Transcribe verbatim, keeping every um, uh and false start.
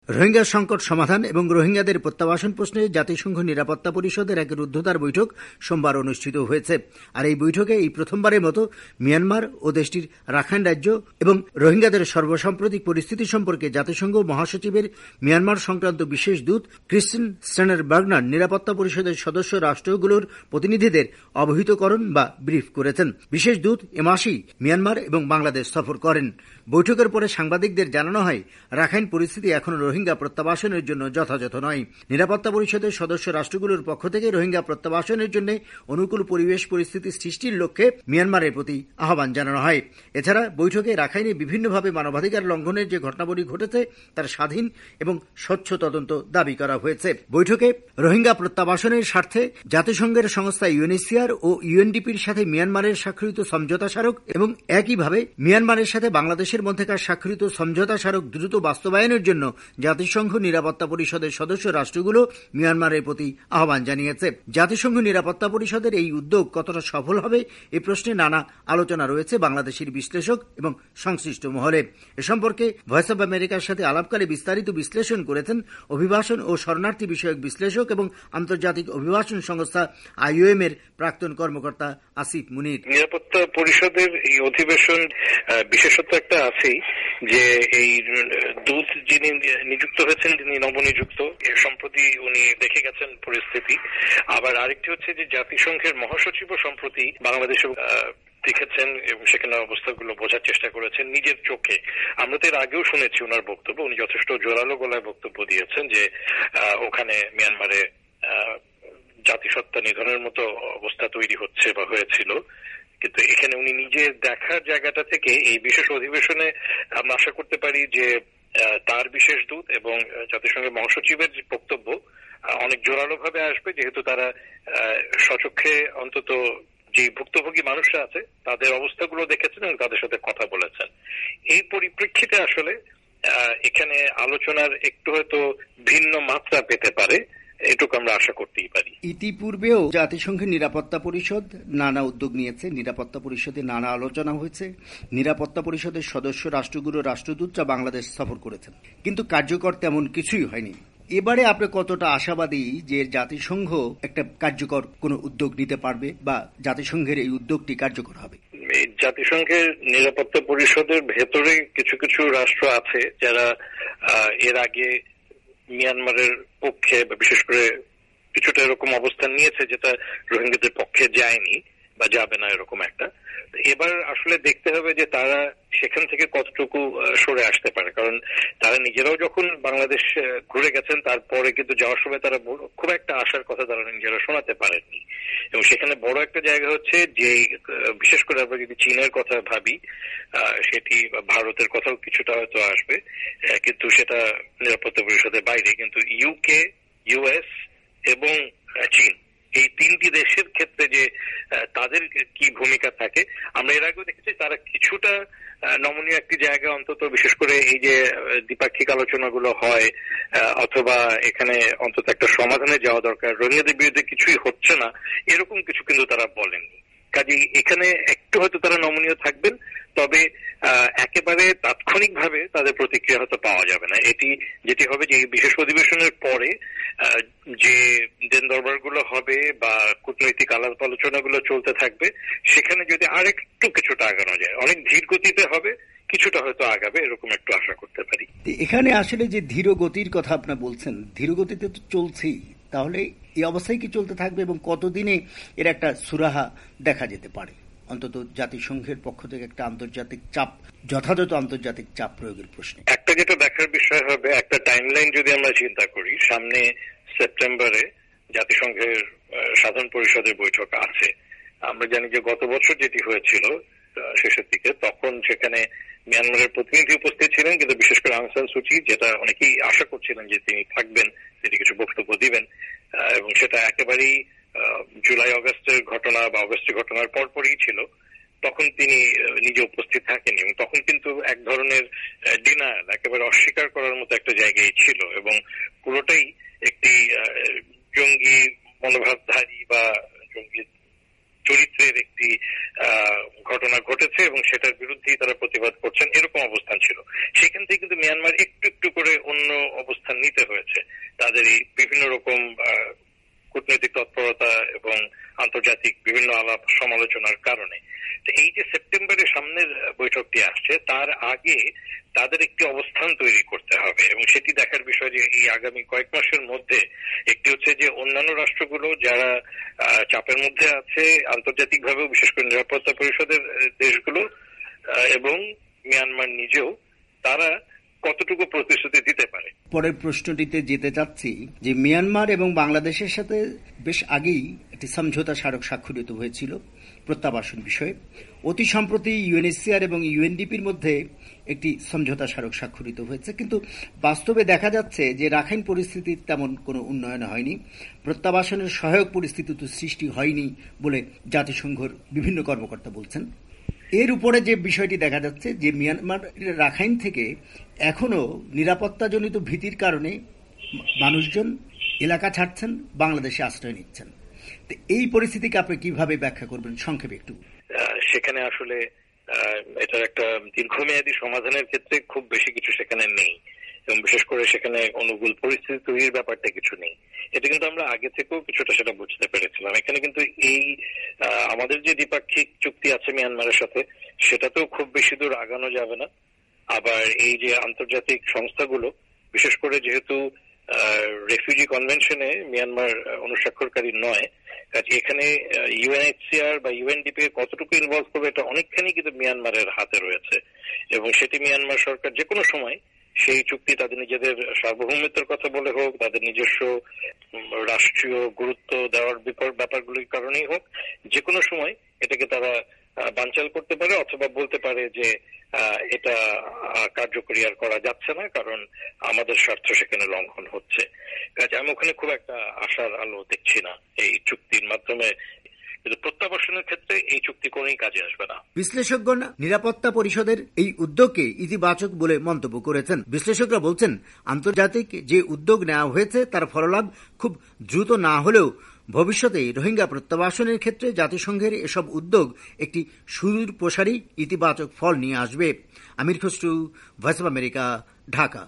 রোহিঙ্গা সংকট সমাধান এবং রোহিঙ্গাদের প্রত্যাবাসন প্রশ্নে জাতিসংঘ নিরাপত্তা পরিষদের এক রুদ্ধদ্বার বৈঠক সোমবার অনুষ্ঠিত হয়েছে। আর এই বৈঠকে এই প্রথমবারের মতো মিয়ানমার ও দেশটির রাখাইন রাজ্য এবং রোহিঙ্গাদের সর্বসাম্প্রতিক পরিস্থিতি সম্পর্কে জাতিসংঘ মহাসচিবের মিয়ানমার সংক্রান্ত বিশেষ দূত ক্রিস্টিন স্টেনার বার্গনার নিরাপত্তা পরিষদের সদস্য রাষ্ট্রগুলোর প্রতিনিধিদের অবহিতকরণ বা ব্রিফ করেছেন। বিশেষ দূত এ মাসেই মিয়ানমার এবং বাংলাদেশ সফর করেন। বৈঠকের পরে সাংবাদিকদের জানানো হয়, রাখাইন পরিস্থিতি এখনো রোহিঙ্গা প্রত্যাবাসনের জন্য যথাযথ নয়। নিরাপত্তা পরিষদের সদস্য রাষ্ট্রগুলোর পক্ষ থেকে রোহিঙ্গা প্রত্যাবাসনের জন্য অনুকূল পরিবেশ পরিস্থিতি সৃষ্টির লক্ষ্যে মিয়ানমারের প্রতি আহ্বান জানানো হয়। এছাড়া বৈঠকে রাখাইনে বিভিন্নভাবে মানবাধিকার লঙ্ঘনের যে ঘটনাবলী ঘটেছে তার স্বাধীন এবং স্বচ্ছ তদন্ত দাবি করা হয়েছে। বৈঠকে রোহিঙ্গা প্রত্যাবাসনের স্বার্থে জাতিসংঘের সংস্থা ইউএনএইচসিআর ও ইউএনডিপির সাথে মিয়ানমারের স্বাক্ষরিত সমঝোতা স্মারক এবং একইভাবে মিয়ানমারের সাথে বাংলাদেশের মধ্যকার স্বাক্ষরিত সমঝোতা স্মারক দ্রুত বাস্তবায়নের জন্য জাতিসংঘ নিরাপত্তা পরিষদের সদস্য রাষ্ট্রগুলো মিয়ানমারের প্রতি আহ্বান জানিয়েছে। জাতিসংঘ নিরাপত্তা পরিষদের এই উদ্যোগ কতটা সফল হবে এ প্রশ্নে নানা আলোচনা রয়েছে বাংলাদেশের বিশ্লেষক এবং সংশ্লিষ্ট মহলে। এ সম্পর্কে ভয়েস অব আমেরিকার সাথে আলাপকালে বিস্তারিত বিশ্লেষণ করেছেন অভিবাসন ও শরণার্থী বিষয়ক বিশ্লেষক এবং আন্তর্জাতিক অভিবাসন সংস্থা আইওএম এর প্রাক্তন কর্মকর্তা আসিফ মুনির। নিরাপত্তা পরিষদের এই অধিবেশন বিশেষত্ব একটা আছেই যে এই দূত যিনি নিযুক্ত হয়েছেন তিনি নবনিযুক্ত, সম্প্রতি উনি দেখে গেছেন পরিস্থিতি। আবার আরেকটি হচ্ছে যে জাতিসংঘের মহাসচিব সম্প্রতি বাংলাদেশে দেখেছেন এবং সেখানে অবস্থাগুলো বোঝার চেষ্টা করেছেন নিজের চোখে। আমরা তো এর আগেও শুনেছি ওনার বক্তব্য, উনি যথেষ্ট জোরালো গলায় বক্তব্য দিয়েছেন যে ওখানে মিয়ানমারে জাতিসত্তা নিধনের মতো অবস্থা তৈরি হচ্ছে বা হয়েছিল। কিন্তু এখানে উনি নিজে দেখার জায়গাটা থেকে এই বিশেষ অধিবেশনে আমরা আশা করতে পারি যে তার বিশেষ দূত এবং জাতিসংঘের মহাসচিবের যে বক্তব্য অনেক জোরালো ভাবে আসবে, যেহেতু তারা স্বচক্ষে অন্তত যে ভুক্তভোগী মানুষরা আছে তাদের অবস্থাগুলো দেখেছেন এবং তাদের সাথে কথা বলেছেন। এই পরিপ্রেক্ষিতে আসলে এখানে আলোচনার একটু হয়তো ভিন্ন মাত্রা পেতে পারে, এটুকু আমরা আশা করতেই পারি। ইতিপূর্বেও জাতিসংঘের নিরাপত্তা পরিষদ নানা উদ্যোগ নিয়েছে, নিরাপত্তা পরিষদে নানা আলোচনা হয়েছে, নিরাপত্তা পরিষদের সদস্য রাষ্ট্রগুলোর রাষ্ট্রদূতরা বাংলাদেশ সফর করেছেন, কিন্তু কার্যকর তেমন কিছুই হয়নি। এবারে আপনি কতটা আশাবাদী যে জাতিসংঘ একটা কার্যকর কোন উদ্যোগ নিতে পারবে বা জাতিসংঘের এই উদ্যোগটি কার্যকর হবে? জাতিসংঘের নিরাপত্তা পরিষদের ভেতরে কিছু কিছু রাষ্ট্র আছে যারা এর আগে মিয়ানমারের পক্ষে বা বিশেষ করে কিছুটা এরকম অবস্থান নিয়েছে যেটা রোহিঙ্গাদের পক্ষে যায়নি বা যাবে না এরকম একটা। এবার আসলে দেখতে হবে যে তারা সেখান থেকে কতটুকু সরে আসতে পারে, কারণ তারা নিজেরাও যখন বাংলাদেশ ঘুরে গেছেন তারপরে কিন্তু যাওয়ার সময় তারা খুব একটা আশার কথা তারা নিজেরা শোনাতে পারেননি। এবং সেখানে বড় একটা জায়গা হচ্ছে যে বিশেষ করে আমরা যদি চীনের কথা ভাবি সেটি ভারতের কথাও কিছুটা হয়তো আসবে, কিন্তু সেটা নিরাপত্তা পরিষদের বাইরে। কিন্তু ইউকে, ইউএস এবং চীন এই তিনটি দেশের ক্ষেত্রে যে তাদের কি ভূমিকা থাকে আমরা এর আগেও দেখেছি, তারা কিছুটা নমনীয় একটি জায়গা অন্তত বিশেষ করে এই যে দ্বিপাক্ষিক আলোচনাগুলো হয় অথবা এখানে অন্তত একটা সমাধানে যাওয়া দরকার, রোহিঙ্গাদের বিরুদ্ধে কিছুই হচ্ছে না এরকম কিছু কিন্তু তারা বলেননি। কাজেই এখানে একটু হয়তো তারা নমনীয় থাকবেন, তবে একেবারে তাৎক্ষণিকভাবে তাদের প্রতিক্রিয়া হয়তো পাওয়া যাবে না। এটি যেটি হবে যে বিশেষ অধিবেশনের পরে যে দেন দরবারগুলো হবে বা কূটনৈতিক আলাপ আলোচনাগুলো চলতে থাকবে, সেখানে যদি আরেকটু কিছুটা আগানো যায়, অনেক ধীর গতিতে হবে, কিছুটা হয়তো আগাবে, এরকম একটু আশা করতে পারি। এখানে আসলে যে ধীর গতির কথা আপনি বলছেন, ধীর গতিতে তো চলছেই, তাহলে এই অবস্থায় কি চলতে থাকবে এবং কতদিনে এর একটা সুরাহা দেখা যেতে পারে? অন্তত জাতিসংঘের পক্ষ থেকে একটা আন্তর্জাতিক চাপ, যথাযথ আন্তর্জাতিক চাপ প্রয়োগের প্রশ্নে একটা যেটা দেখার বিষয় হবে, একটা টাইমলাইন যদি আমরা চিন্তা করি, সামনে সেপ্টেম্বরে জাতিসংঘের সাধারণ পরিষদের বৈঠক আছে। আমরা জানি যে গত বছর যেটি হয়েছিল শেষের দিকে, তখন সেখানে মিয়ানমারের প্রতিনিধি উপস্থিত ছিলেন, কিন্তু বিশেষ করে আং সান সু চি, যেটা অনেকেই আশা করছিলেন যে তিনি থাকবেন, তিনি কিছু বক্তব্য দিবেন, এবং সেটা একেবারেই জুলাই অগস্টের ঘটনা বা অগস্টের ঘটনার পরপরই ছিল। তখন তিনি নিজে উপস্থিত থাকেনি এবং তখন কিন্তু এক ধরনের ডিনায়াল, একেবারে অস্বীকার করার মতো একটা জায়গায় ছিল এবং পুরোটাই একটি জঙ্গি মনোভাবধারী বা জঙ্গি চরিত্রের একটি ঘটনা ঘটেছে এবং সেটার বিরুদ্ধেই তারা প্রতিবাদ করছেন, এরকম অবস্থান ছিল। সেখান থেকে কিন্তু মিয়ানমার একটু একটু করে অন্য অবস্থান অবস্থান নিতে হয়েছে তাদের এই বিভিন্ন রকম কূটনৈতিক তৎপরতা এবং আন্তর্জাতিক বিভিন্ন আলাপ সমালোচনার কারণে। এই যে সেপ্টেম্বরের সামনের বৈঠকটি আসছে তার আগে তাদের একটি অবস্থান তৈরি করতে হবে এবং সেটি দেখার বিষয় যে এই আগামী কয়েক মাসের মধ্যে একটি হচ্ছে যে অন্যান্য রাষ্ট্রগুলো যারা চাপের মধ্যে আছে আন্তর্জাতিকভাবেও বিশেষ করে নিরাপত্তা পরিষদের দেশগুলো এবং মিয়ানমার নিজেও তারা কতটুকু প্রতিশ্রুতি দিতে পারে। পরের প্রশ্নটিতে যেতে চাচ্ছি যে মিয়ানমার এবং বাংলাদেশের সাথে বেশ আগেই একটি সমঝোতা স্মারক স্বাক্ষরিত হয়েছিল প্রত্যাবাসন বিষয়ে। অতি সম্প্রতি ইউএনএইচসিআর এবং ইউএনডিপির মধ্যে একটি সমঝোতা স্মারক স্বাক্ষরিত হয়েছে, কিন্তু বাস্তবে দেখা যাচ্ছে যে রাখাইন পরিস্থিতির তেমন কোনো উন্নয়ন হয়নি, প্রত্যাবাসনের সহায়ক পরিস্থিতি তো সৃষ্টি হয়নি বলে জাতিসংঘের বিভিন্ন কর্মকর্তা বলছেন। এর উপরে যে বিষয়টি দেখা যাচ্ছে যে মিয়ানমার রাখাইন থেকে এখনো নিরাপত্তাজনিত ভীতির কারণে মানুষজন এলাকা ছাড়ছেন, বাংলাদেশে আশ্রয় নিচ্ছেন। এই পরিস্থিতিকে আপনি কিভাবে ব্যাখ্যা করবেন সংক্ষেপে একটু? সেখানে আসলে এটার একটা দীর্ঘমেয়াদী সমাধানের ক্ষেত্রে খুব বেশি কিছু সেখানে নেই এবং বিশেষ করে সেখানে অনুকূল পরিস্থিতি তৈরির ব্যাপারটা কিছু নেই। এটা কিন্তু আমরা আগে থেকেও কিছুটা সেটা বুঝতে পেরেছিলাম। এখানে কিন্তু এই আমাদের যে দ্বিপাক্ষিক চুক্তি আছে মিয়ানমারের সাথে সেটাতেও খুব বেশি দূর আগানো যাবে না। আবার এই যে আন্তর্জাতিক সংস্থাগুলো বিশেষ করে যেহেতু রেফিউজি কনভেনশনে মিয়ানমার অনুস্বাক্ষরকারী নয়, এখানে ইউএনএইচসিআর বা ইউএনডিপি কতটুকু ইনভলভ করবে এটা অনেকখানি কিন্তু মিয়ানমারের হাতে রয়েছে এবং সেটি মিয়ানমার সরকার যে কোনো সময় সেই চুক্তি তাদের নিজেদের সার্বভৌমত্বের কথা বলে হোক, তাদের নিজস্ব রাষ্ট্রীয় গুরুত্ব দেওয়ার ব্যাপারগুলির কারণেই হোক, যে কোনো সময় এটাকে তারা বানচাল করতে পারে অথবা বলতে পারে যে এটা কার্যকরী আর করা যাচ্ছে না কারণ আমাদের স্বার্থ সেখানে লঙ্ঘন হচ্ছে। কাজে আমি ওখানে খুব একটা আশার আলো দেখছি না এই চুক্তির মাধ্যমে, কিন্তু প্রত্যাবাসনের ক্ষেত্রে এই চুক্তি কোনোই কাজে আসবে না। বিশ্লেষকগণ নিরাপত্তা পরিষদের এই উদ্যোগকে ইতিবাচক বলে মন্তব্য করেছেন। বিশ্লেষকরা বলছেন আন্তর্জাতিক যে উদ্যোগ নেওয়া হয়েছে তার ফলালাভ খুব দ্রুত না হলেও ভবিষ্যতে রোহিঙ্গা প্রত্যাবাসনের ক্ষেত্রে জাতিসংঘের এসব উদ্যোগ একটি সুদূর প্রসারী ইতিবাচক ফল নিয়ে আসবে। Amir Khasru, voice of America, Dhaka.